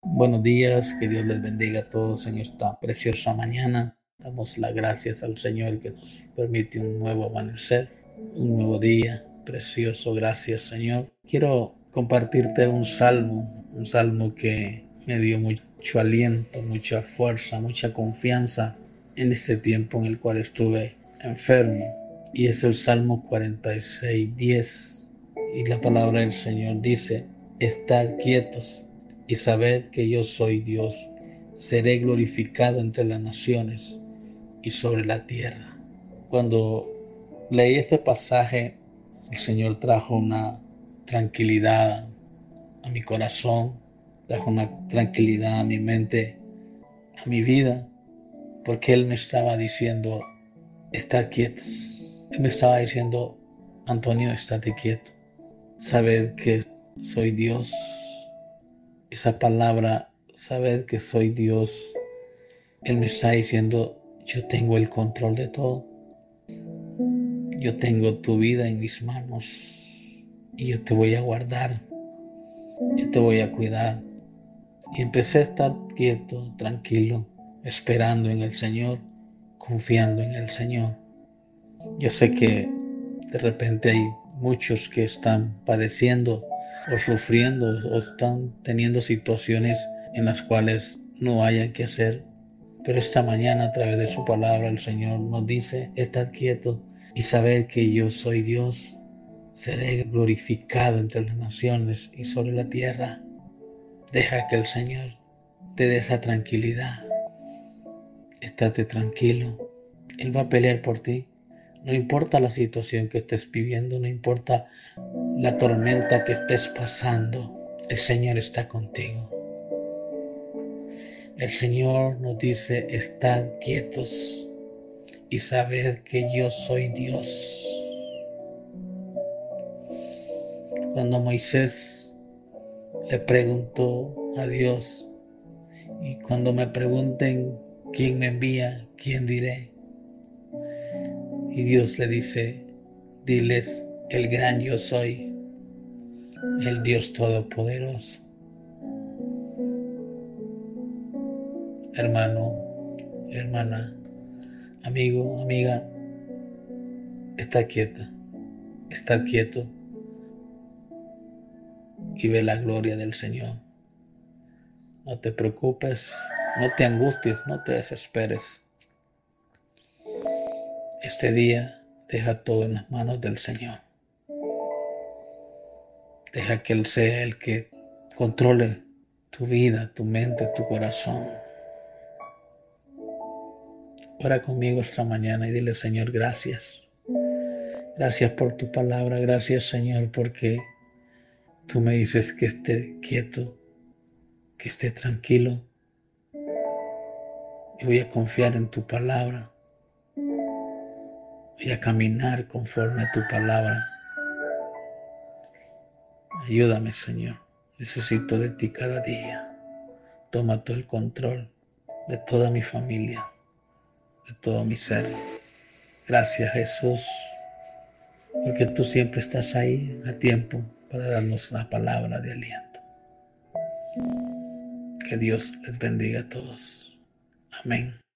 Buenos días, que Dios les bendiga a todos en esta preciosa mañana. Damos las gracias al Señor que nos permite un nuevo amanecer, un nuevo día precioso. Gracias, Señor. Quiero compartirte un salmo que me dio mucho aliento, mucha fuerza, mucha confianza en este tiempo en el cual estuve enfermo. Y es el Salmo 46:10. Y la palabra del Señor dice: Estad quietos y sabed que yo soy Dios. Seré glorificado entre las naciones y sobre la tierra. Cuando leí este pasaje, el Señor trajo una tranquilidad a mi corazón, trajo una tranquilidad a mi mente, a mi vida, porque Él me estaba diciendo: estad quietos. Él me estaba diciendo: Antonio, estate quieto. Sabed que soy Dios. Esa palabra, saber que soy Dios, Él me está diciendo: yo tengo el control de todo. Yo tengo tu vida en mis manos y yo te voy a guardar. Yo te voy a cuidar. Y empecé a estar quieto, tranquilo, esperando en el Señor, confiando en el Señor. Yo sé que de repente hay muchos que están padeciendo o sufriendo o están teniendo situaciones en las cuales no hayan que hacer. Pero esta mañana, a través de su palabra, el Señor nos dice: estad quietos y sabed que yo soy Dios. Seré glorificado entre las naciones y sobre la tierra. Deja que el Señor te dé esa tranquilidad. Estate tranquilo. Él va a pelear por ti. No importa la situación que estés viviendo, no importa la tormenta que estés pasando, el Señor está contigo. El Señor nos dice: estad quietos y sabed que yo soy Dios. Cuando Moisés le preguntó a Dios: y cuando me pregunten quién me envía, ¿quién diré? Y Dios le dice: diles, el gran yo soy, el Dios todopoderoso. Hermano, hermana, amigo, amiga, está quieta, está quieto y ve la gloria del Señor. No te preocupes, no te angusties, no te desesperes. Este día deja todo en las manos del Señor. Deja que Él sea el que controle tu vida, tu mente, tu corazón. Ora conmigo esta mañana y dile: Señor, gracias. Gracias por tu palabra. Gracias, Señor, porque tú me dices que esté quieto, que esté tranquilo. Y voy a confiar en tu palabra. Voy a caminar conforme a tu palabra. Ayúdame, Señor. Necesito de ti cada día. Toma todo el control de toda mi familia, de todo mi ser. Gracias, Jesús, porque tú siempre estás ahí a tiempo para darnos una palabra de aliento. Que Dios les bendiga a todos. Amén.